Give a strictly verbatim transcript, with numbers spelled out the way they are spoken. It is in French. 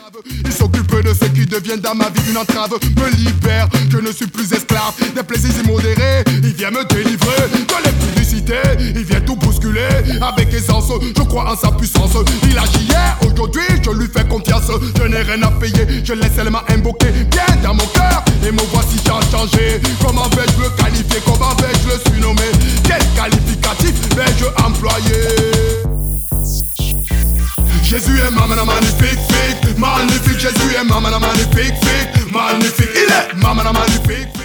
Il s'occupe de ce qui devient dans ma vie une entrave. Me libère, je ne suis plus esclave des plaisirs immodérés. Il vient me délivrer de les publicités. Il vient tout bousculer avec aisance. Je crois en sa puissance. Il agit hier, aujourd'hui je lui fais confiance. Je n'ai rien à payer, je laisse seulement invoquer bien dans mon cœur. Et me voici j'ai changé. Comment vais-je le qualifier? Comment vais-je le surnommer? Quel qualificatif vais-je employer? Jésus est maman magnifique, fique, magnifique. Jésus est maman magnifique, fique, magnifique. Il est maman magnifique.